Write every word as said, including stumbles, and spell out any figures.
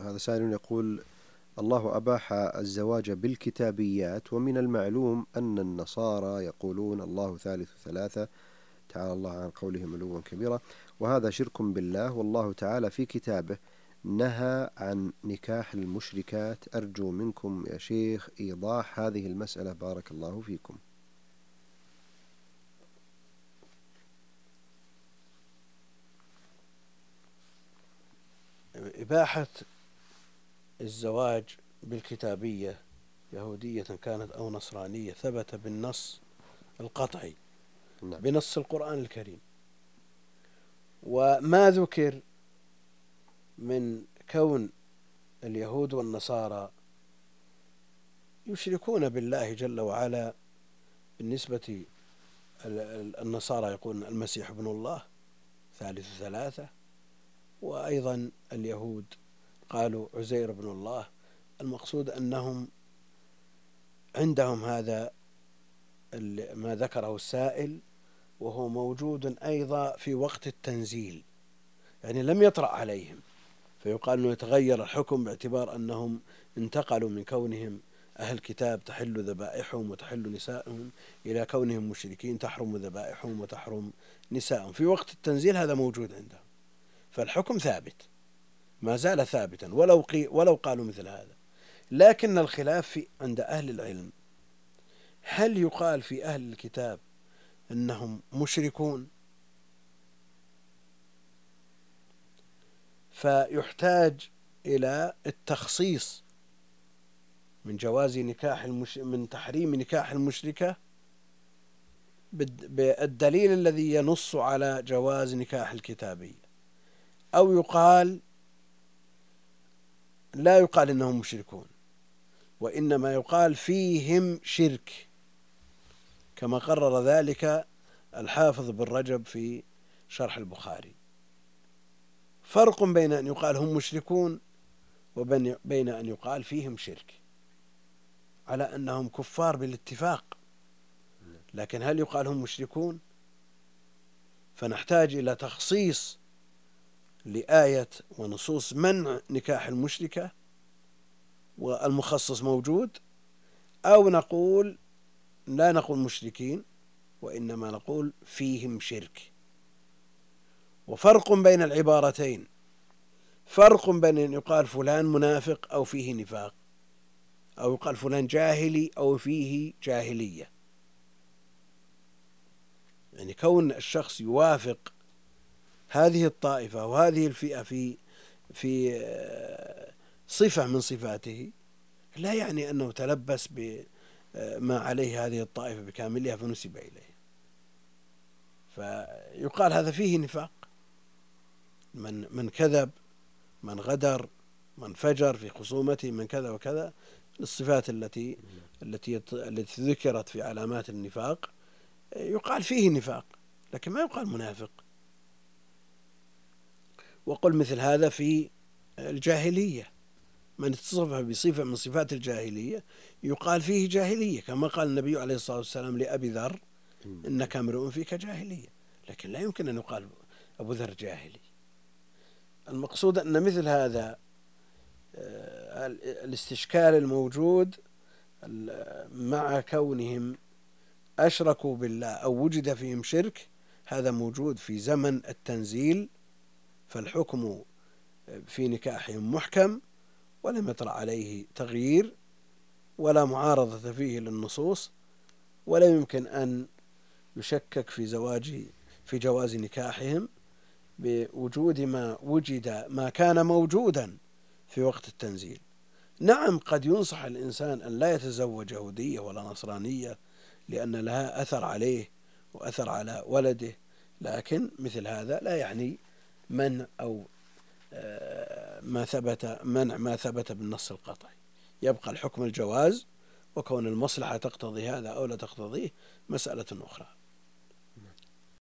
هذا سائل يقول: الله أباح الزواج بالكتابيات، ومن المعلوم أن النصارى يقولون الله ثالث ثلاثة، تعالى الله عن قولهم علوا كبيرا، وهذا شرك بالله، والله تعالى في كتابه نهى عن نكاح المشركات. أرجو منكم يا شيخ إيضاح هذه المسألة، بارك الله فيكم. إباحة الزواج بالكتابية يهودية كانت أو نصرانية ثبت بالنص القطعي، نعم. بنص القرآن الكريم، وما ذكر من كون اليهود والنصارى يشركون بالله جل وعلا. بالنسبة النصارى يقولون المسيح ابن الله ثالث ثلاثة، وأيضا اليهود قالوا عزير ابن الله. المقصود أنهم عندهم هذا ما ذكره السائل، وهو موجود أيضا في وقت التنزيل، يعني لم يطرأ عليهم، فيقال أنه يتغير الحكم باعتبار أنهم انتقلوا من كونهم أهل كتاب تحل ذبائحهم وتحل نسائهم إلى كونهم مشركين تحرم ذبائحهم وتحرم نسائهم. في وقت التنزيل هذا موجود عندهم، فالحكم ثابت، ما زال ثابتا ولو, قي ولو قالوا مثل هذا. لكن الخلاف في عند أهل العلم، هل يقال في أهل الكتاب أنهم مشركون؟ فيحتاج إلى التخصيص من جواز نكاح المش... من تحريم نكاح المشركة بالدليل الذي ينص على جواز نكاح الكتابية، أو يقال لا يقال إنهم مشركون، وإنما يقال فيهم شرك، كما قرر ذلك الحافظ بن رجب في شرح البخاري. فرق بين أن يقال هم مشركون وبين أن يقال فيهم شرك، على أنهم كفار بالاتفاق، لكن هل يقال هم مشركون؟ فنحتاج إلى تخصيص لآية ونصوص منع نكاح المشركة والمخصص موجود، أو نقول لا نقول مشركين وإنما نقول فيهم شرك. وفرق بين العبارتين، فرق بين أن يقال فلان منافق أو فيه نفاق، أو يقال فلان جاهلي أو فيه جاهلية. يعني كون الشخص يوافق هذه الطائفة وهذه الفئة في في صفة من صفاته لا يعني أنه تلبس بما عليه هذه الطائفة بكاملها فنسب إليه، فيقال هذا فيه نفاق. من من كذب، من غدر، من فجر في خصومته، من كذا وكذا، الصفات التي التي التي ذكرت في علامات النفاق يقال فيه نفاق، لكن ما يقال منافق. وقل مثل هذا في الجاهلية، من اتصف بصفة من صفات الجاهلية يقال فيه جاهلية، كما قال النبي عليه الصلاة والسلام لأبي ذر إنك امرؤ فيك جاهلية، لكن لا يمكن أن يقال أبو ذر جاهلي. المقصود أن مثل هذا الاستشكال الموجود مع كونهم أشركوا بالله أو وجد فيهم شرك، هذا موجود في زمن التنزيل، فالحكم في نكاحهم محكم ولم يطرأ عليه تغيير ولا معارضة فيه للنصوص، ولا يمكن أن يشكك في زواج في جواز نكاحهم بوجود ما وجد ما كان موجودا في وقت التنزيل. نعم، قد ينصح الإنسان أن لا يتزوج يهودية ولا نصرانية لأن لها أثر عليه وأثر على ولده، لكن مثل هذا لا يعني منع أو ما ثبت منع ما ثبت بالنص القطعي. يبقى الحكم الجواز، وكون المصلحة تقتضي هذا أو لا تقتضيه مسألة أخرى.